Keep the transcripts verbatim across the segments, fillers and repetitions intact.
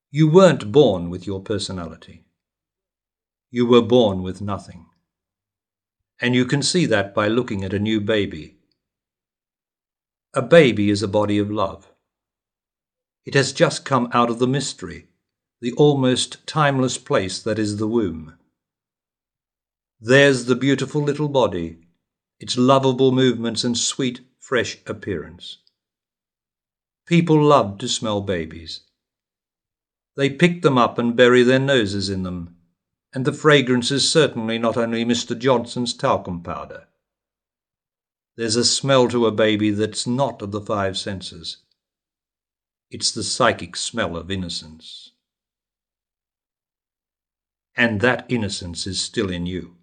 You weren't born with your personality. You were born with nothing. And you can see that by looking at a new baby. A baby is a body of love. It has just come out of the mystery, the almost timeless place that is the womb. There's the beautiful little body, its lovable movements and sweet, fresh appearance. People love to smell babies. They pick them up and bury their noses in them, and the fragrance is certainly not only Mister Johnson's talcum powder. There's a smell to a baby that's not of the five senses. It's the psychic smell of innocence. And that innocence is still in you.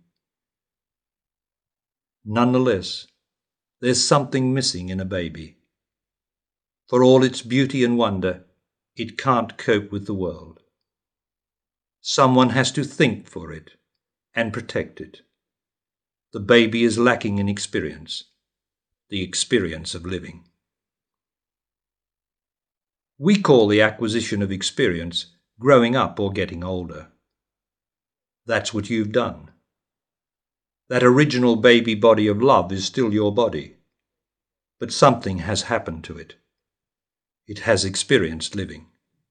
Nonetheless, there's something missing in a baby. For all its beauty and wonder, it can't cope with the world. Someone has to think for it and protect it. The baby is lacking in experience, the experience of living. We call the acquisition of experience growing up or getting older. That's what you've done. That original baby body of love is still your body, but something has happened to it. It has experienced living.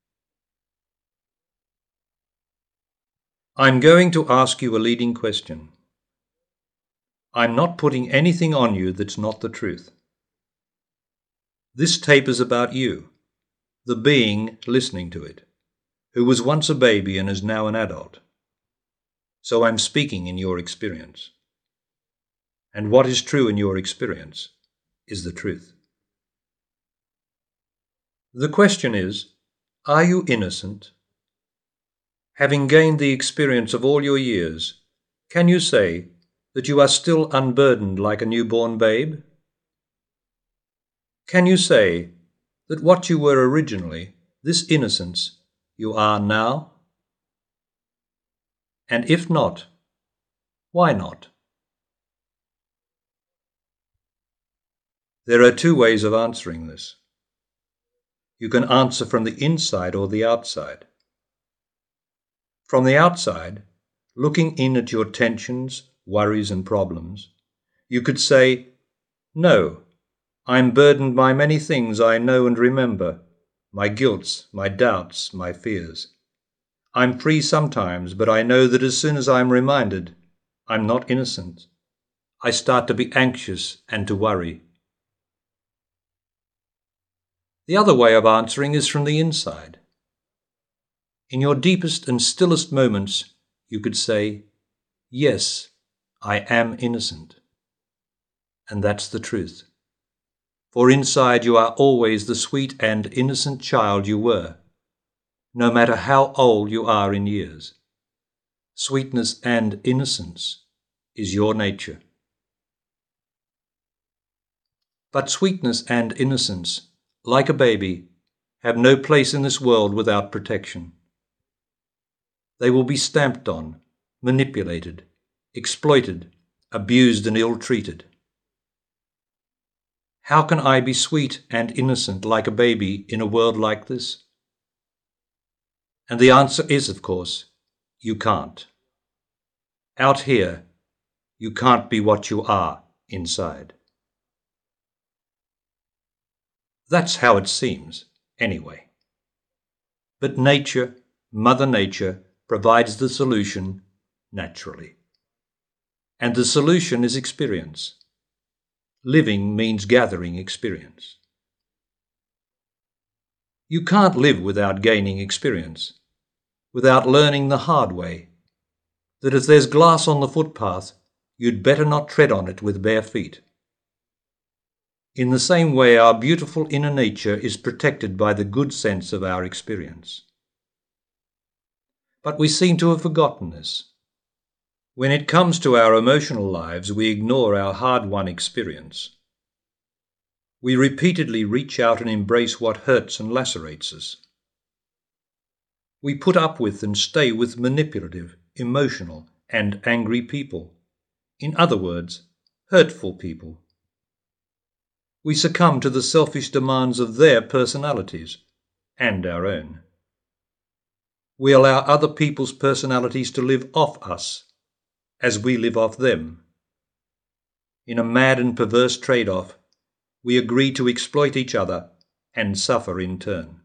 I'm going to ask you a leading question. I'm not putting anything on you that's not the truth. This tape is about you, the being listening to it, who was once a baby and is now an adult. So I'm speaking in your experience. And what is true in your experience is the truth. The question is, are you innocent? Having gained the experience of all your years, can you say that you are still unburdened like a newborn babe? Can you say that what you were originally, this innocence, you are now? And if not, why not? There are two ways of answering this. You can answer from the inside or the outside. From the outside, looking in at your tensions, worries and problems, you could say, no, I'm burdened by many things I know and remember, my guilts, my doubts, my fears. I'm free sometimes, but I know that as soon as I'm reminded, I'm not innocent. I start to be anxious and to worry. The other way of answering is from the inside. In your deepest and stillest moments, you could say, yes, I am innocent. And that's the truth. For inside you are always the sweet and innocent child you were, no matter how old you are in years. Sweetness and innocence is your nature. But sweetness and innocence, like a baby, have no place in this world without protection. They will be stamped on, manipulated, exploited, abused and ill-treated. How can I be sweet and innocent like a baby in a world like this? And the answer is, of course, you can't. Out here, you can't be what you are inside. That's how it seems, anyway. But nature, Mother Nature, provides the solution naturally. And the solution is experience. Living means gathering experience. You can't live without gaining experience, without learning the hard way, that if there's glass on the footpath, you'd better not tread on it with bare feet. In the same way, our beautiful inner nature is protected by the good sense of our experience. But we seem to have forgotten this. When it comes to our emotional lives, we ignore our hard-won experience. We repeatedly reach out and embrace what hurts and lacerates us. We put up with and stay with manipulative, emotional, and angry people. In other words, hurtful people. We succumb to the selfish demands of their personalities and our own. We allow other people's personalities to live off us, as we live off them. In a mad and perverse trade-off, we agree to exploit each other and suffer in turn.